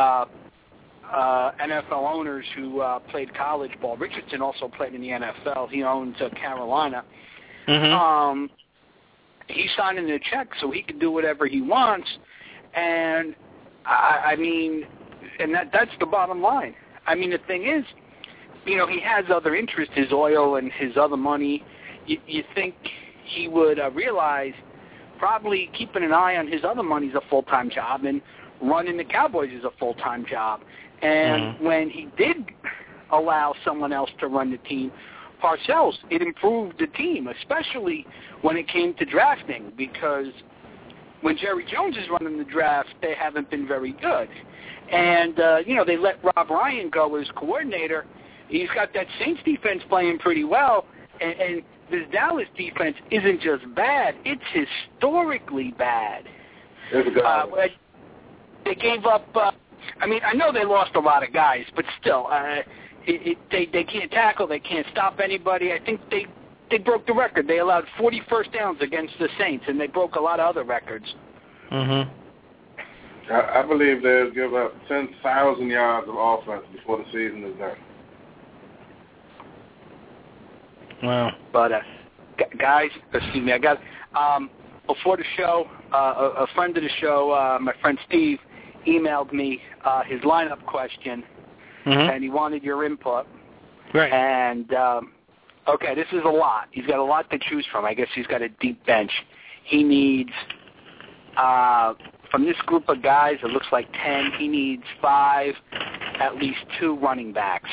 NFL owners who played college ball. Richardson also played in the NFL. He owns Carolina. Mm-hmm. He's signing a check so he can do whatever he wants. And, I mean, and that's the bottom line. I mean, the thing is, he has other interests, his oil and his other money. You think he would realize probably keeping an eye on his other money is a full-time job and running the Cowboys is a full-time job. And when he did allow someone else to run the team, Parcells, it improved the team, especially when it came to drafting, because when Jerry Jones is running the draft, they haven't been very good. And, they let Rob Ryan go as coordinator. He's got that Saints defense playing pretty well, and this Dallas defense isn't just bad, it's historically bad. They gave up, I know they lost a lot of guys, but still, they can't tackle, they can't stop anybody. I think they broke the record. They allowed 40 first downs against the Saints, and they broke a lot of other records. Mm-hmm. I believe they'll give up 10,000 yards of offense before the season is done. Wow. But, guys, excuse me, I got, before the show, a friend of the show, my friend Steve, emailed me his lineup question, and he wanted your input. Right. And, okay, this is a lot. He's got a lot to choose from. I guess he's got a deep bench. He needs, from this group of guys, it looks like 10, he needs 5, at least 2 running backs.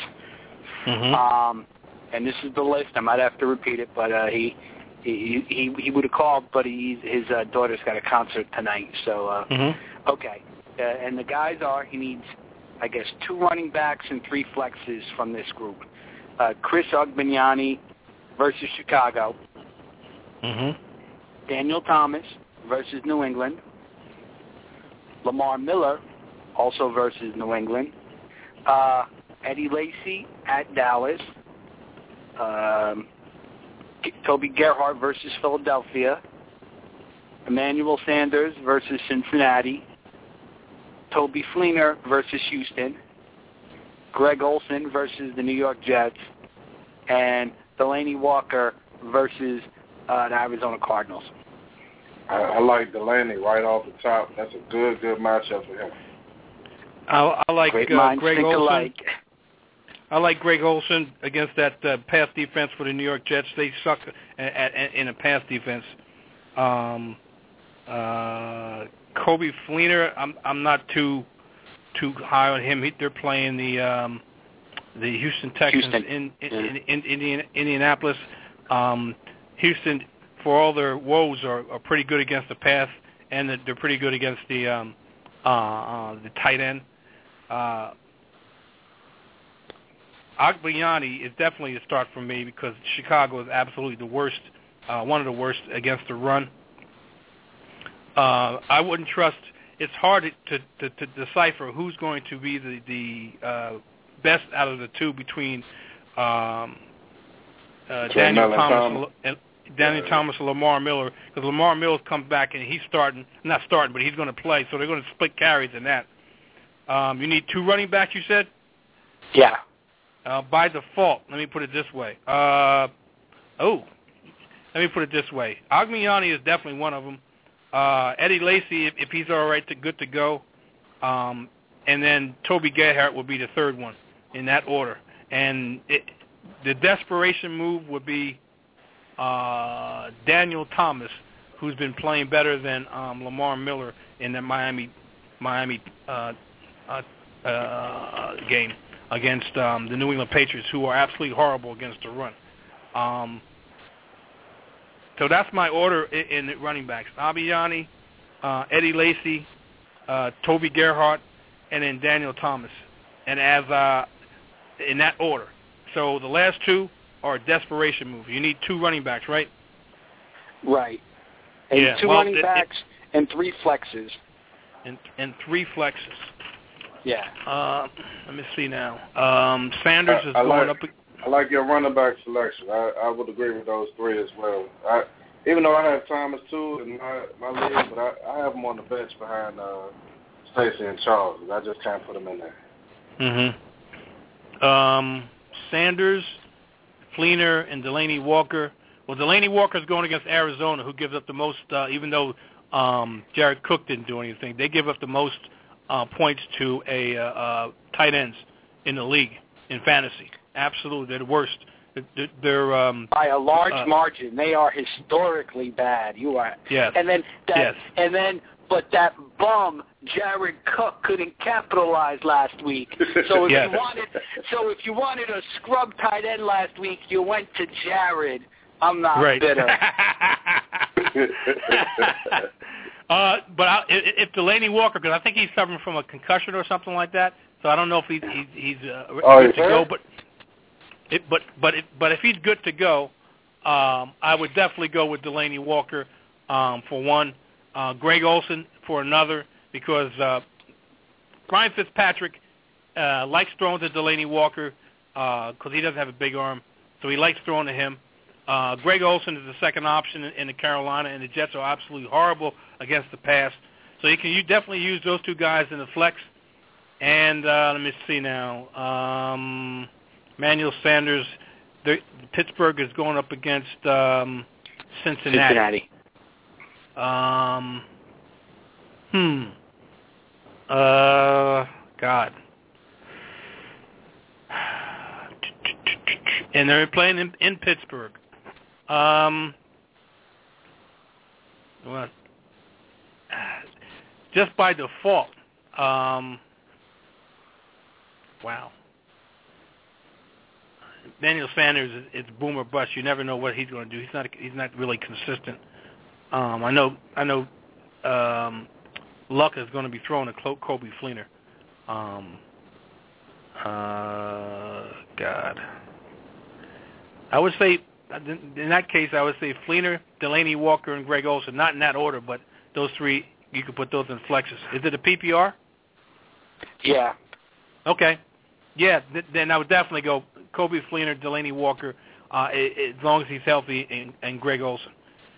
And this is the list. I might have to repeat it, but he would have called, but his daughter's got a concert tonight. So, okay. And the guys are, he needs, I guess, 2 running backs and 3 flexes from this group. Chris Ogbenyani versus Chicago. Daniel Thomas versus New England. Lamar Miller, also versus New England. Eddie Lacy at Dallas. Toby Gerhart versus Philadelphia. Emmanuel Sanders versus Cincinnati. Toby Fleener versus Houston. Greg Olsen versus the New York Jets. And Delaney Walker versus the Arizona Cardinals. I like Delaney right off the top. That's a good matchup for him. I like Great minds Greg think Olsen. alike. I like Greg Olsen against that pass defense for the New York Jets. They suck in a pass defense. Kobe Fleener, I'm not too high on him. They're playing the Houston Texans in Indianapolis. Houston, for all their woes, are pretty good against the pass, and they're pretty good against the tight end. Agbayani is definitely a start for me because Chicago is absolutely the worst, one of the worst against the run. I wouldn't trust. It's hard to decipher who's going to be the best out of the two between Daniel Thomas and Lamar Miller, because Lamar Miller's come back and he's not starting, but he's going to play, so they're going to split carries in that. You need two running backs, you said? Yeah. By default, let me put it this way. Agbayani is definitely one of them. Eddie Lacy, if he's all right, good to go. And then Toby Gerhart would be the third one in that order. And the desperation move would be Daniel Thomas, who's been playing better than Lamar Miller in the Miami game against the New England Patriots, who are absolutely horrible against the run. So that's my order in the running backs: Agbayani, Eddie Lacy, Toby Gerhart, and then Daniel Thomas, and as in that order. So the last two are a desperation move. You need two running backs, right? Right. And two running backs and three flexes. And three flexes. Yeah. Let me see now. Sanders is going up. I like your running back selection. I would agree with those three as well. Even though I have Thomas too in my league, but I have him on the bench behind Stacy and Charles. I just can't put him in there. Sanders, Fleener, and Delaney Walker. Well, Delaney Walker's going against Arizona, who gives up the most, even though Jared Cook didn't do anything. They give up the most points to tight ends in the league in fantasy. Absolutely, they're the worst. They're by a large margin. They are historically bad. You are. Yes. And then yes. But that bum Jared Cook couldn't capitalize last week. So if you wanted a scrub tight end last week, you went to Jared. I'm not bitter. But if Delaney Walker, because I think he's suffering from a concussion or something like that, so I don't know if he's good to go. But if he's good to go, I would definitely go with Delaney Walker for one, Greg Olsen for another, because Brian Fitzpatrick likes throwing to Delaney Walker because he doesn't have a big arm, so he likes throwing to him. Greg Olsen is the second option in the Carolina, and the Jets are absolutely horrible against the pass. So you definitely use those two guys in the flex. And let me see now. Manuel Sanders, Pittsburgh is going up against Cincinnati. God. And they're playing in Pittsburgh. Well, just by default. Wow. Manuel Sanders is boom or bust. You never know what he's going to do. He's not really consistent. I know. Luck is going to be throwing a Kobe Fleener. God. I would say, in that case, I would say Fleener, Delaney Walker, and Greg Olsen. Not in that order, but those three, you could put those in flexes. Is it a PPR? Yeah. Okay. Yeah, then I would definitely go Kobe Fleener, Delaney Walker, as long as he's healthy, and Greg Olsen.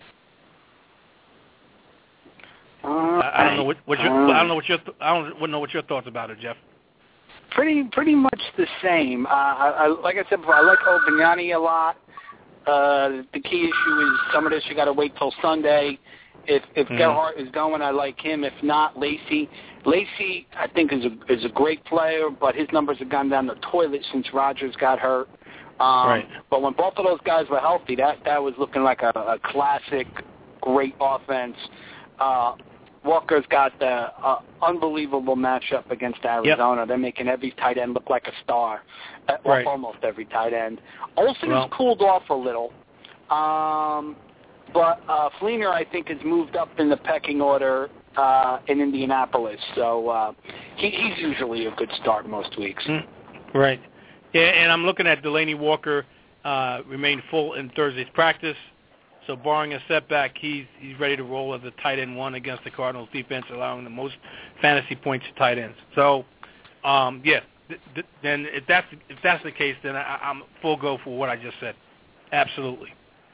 I don't know what your thoughts about it, Jeff. Pretty much the same. Like I said before, I like Agbayani a lot. The key issue is some of this you got to wait till Sunday. If Gerhardt is going, I like him. If not, Lacy. Lacy, I think, is a great player, but his numbers have gone down the toilet since Rodgers got hurt. Right. But when both of those guys were healthy, that was looking like a classic, great offense. Walker's got the unbelievable matchup against Arizona. Yep. They're making every tight end look like a star, right. Almost every tight end. Olsen has cooled off a little, but Fleener, I think, has moved up in the pecking order in Indianapolis. So he's usually a good start most weeks. Right. Yeah, and I'm looking at Delaney Walker remain full in Thursday's practice. So barring a setback, he's ready to roll as a tight end one against the Cardinals defense, allowing the most fantasy points to tight ends. So, then if that's the case, then I'm full go for what I just said. Absolutely.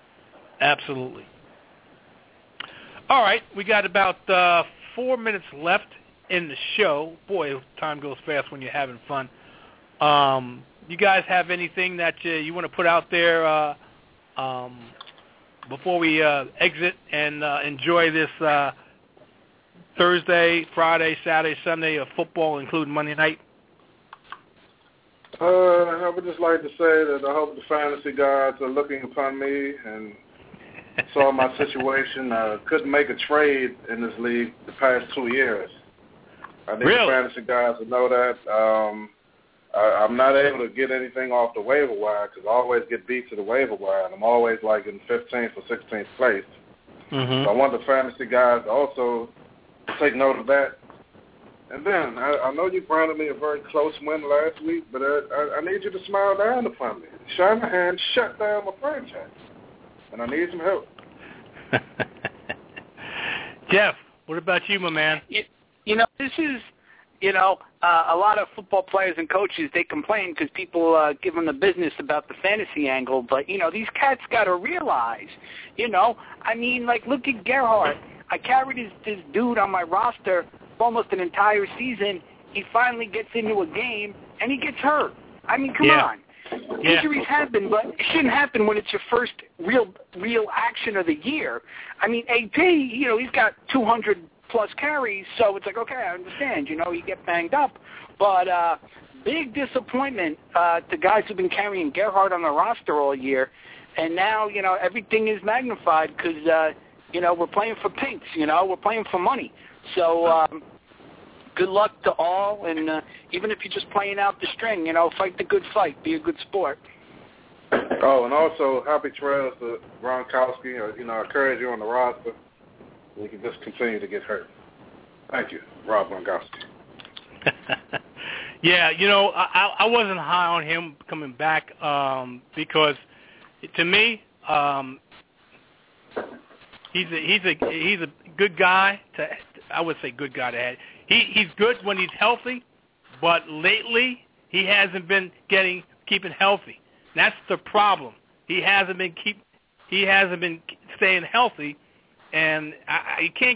All right, we got about 4 minutes left in the show. Boy, time goes fast when you're having fun. You guys have anything that you want to put out there before we exit and enjoy this Thursday, Friday, Saturday, Sunday of football, including Monday night? I would just like to say that I hope the fantasy gods are looking upon me and saw my situation. Couldn't make a trade in this league the past 2 years. I think the fantasy guys will know that. I'm not able to get anything off the waiver wire because I always get beat to the waiver wire, and I'm always like in 15th or 16th place. Mm-hmm. So I want the fantasy guys to also take note of that. And then I know you granted me a very close win last week, but I need you to smile down upon me. Shanahan shut down my franchise, and I need some help. Jeff, what about you, my man? This is... a lot of football players and coaches, they complain because people give them the business about the fantasy angle. But, these cats got to realize, look at Gerhardt. I carried this dude on my roster for almost an entire season. He finally gets into a game, and he gets hurt. Come on. Yeah. Injuries happen, but it shouldn't happen when it's your first real action of the year. AP, he's got 200 plus carries, so it's like, okay, I understand, you get banged up. But big disappointment to guys who've been carrying Gerhardt on the roster all year. And now, everything is magnified because, we're playing for pinks, we're playing for money. So good luck to all, and even if you're just playing out the string, fight the good fight, be a good sport. Oh, and also happy trails to Gronkowski. I encourage you on the roster. We can just continue to get hurt. Thank you, Rob Gronkowski. Yeah, I wasn't high on him coming back because, to me, he's a good guy. I would say good guy to have. He's good when he's healthy, but lately he hasn't been keeping healthy. That's the problem. He hasn't been staying healthy. And you can't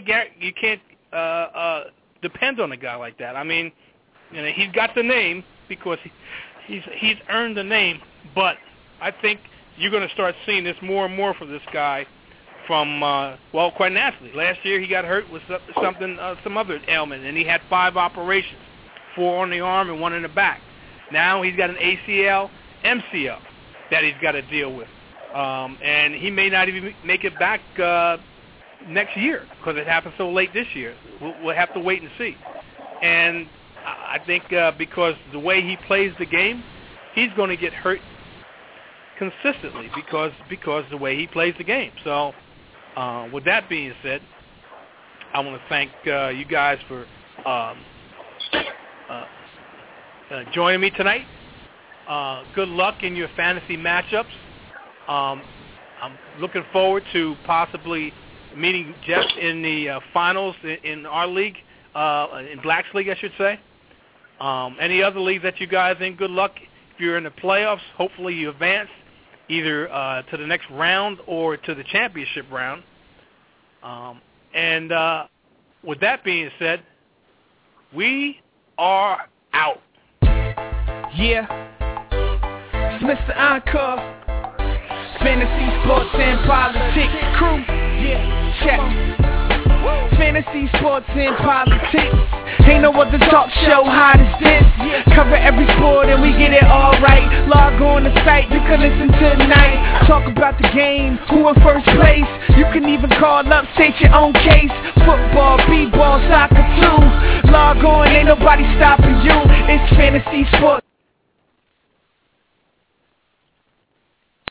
depend on a guy like that. He's got the name because he's earned the name, but I think you're going to start seeing this more and more from this guy from, quite naturally. Last year he got hurt with some other ailment, and he had 5 operations, 4 on the arm and 1 in the back. Now he's got an ACL, MCL that he's got to deal with. And he may not even make it back next year because it happened so late this year. We'll have to wait and see. And I think because the way he plays the game, he's going to get hurt consistently because the way he plays the game. So with that being said, I want to thank you guys for joining me tonight. Good luck in your fantasy matchups. I'm looking forward to possibly meeting Jeff in the finals in our league, in Black's League, I should say. Any other leagues that you guys in, good luck. If you're in the playoffs, hopefully you advance either to the next round or to the championship round. And with that being said, we are out. Yeah. It's Mr. Encore. Fantasy, sports, and politics. Crew, yeah, check. Fantasy, sports, and politics. Ain't no other talk show hot as this. Cover every sport and we get it all right. Log on the site, you can listen tonight. Talk about the game, who in first place. You can even call up, state your own case. Football, b-ball, soccer too. Log on, ain't nobody stopping you. It's Fantasy Sports.